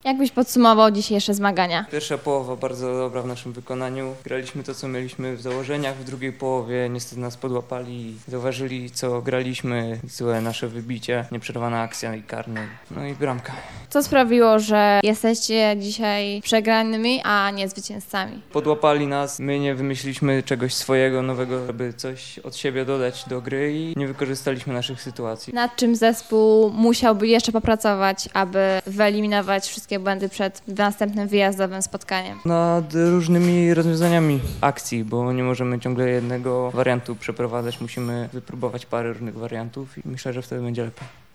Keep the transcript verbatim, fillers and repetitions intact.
Jak byś podsumował dzisiejsze zmagania? Pierwsza połowa bardzo dobra w naszym wykonaniu. Graliśmy to, co mieliśmy w założeniach. W drugiej połowie niestety nas podłapali i zauważyli, co graliśmy. Złe nasze wybicie, nieprzerwana akcja i karny. No i bramka. Co sprawiło, że jesteście dzisiaj przegranymi, a nie zwycięzcami? Podłapali nas, my nie wymyśliliśmy czegoś swojego, nowego, żeby coś od siebie dodać do gry i nie wykorzystaliśmy naszych sytuacji. Nad czym zespół musiałby jeszcze popracować, aby wyeliminować wszystkie błędy przed następnym wyjazdowym spotkaniem? Nad różnymi rozwiązaniami akcji, bo nie możemy ciągle jednego wariantu przeprowadzać, musimy wypróbować parę różnych wariantów i myślę, że wtedy będzie lepiej.